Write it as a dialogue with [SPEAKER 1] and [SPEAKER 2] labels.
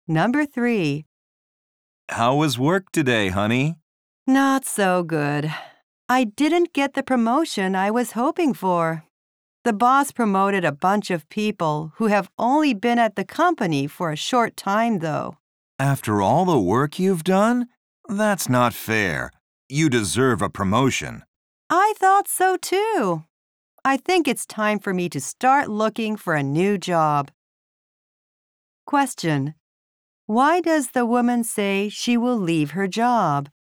[SPEAKER 1] Number 3.
[SPEAKER 2] How was work today, honey?
[SPEAKER 1] Not so good. I didn't get the promotion I was hoping for. The boss promoted a bunch of people who have only been at the company for a short time, though.
[SPEAKER 2] After all the work you've done? That's not fair. You deserve a promotion.
[SPEAKER 1] I thought so too. I think it's time for me to start looking for a new job. Question: why does the woman say she will leave her job?